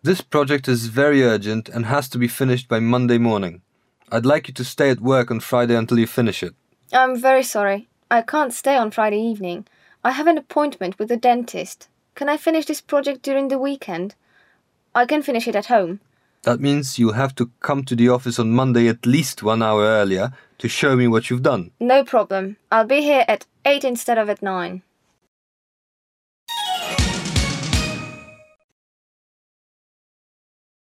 This project is very urgent and has to be finished by Monday morning. I'd like you to stay at work on Friday until you finish it. I'm very sorry. I can't stay on Friday evening. I have an appointment with the dentist. Can I finish this project during the weekend? I can finish it at home. That means you'll have to come to the office on Monday at least 1 hour earlier to show me what you've done. No problem. I'll be here at 8 instead of at 9.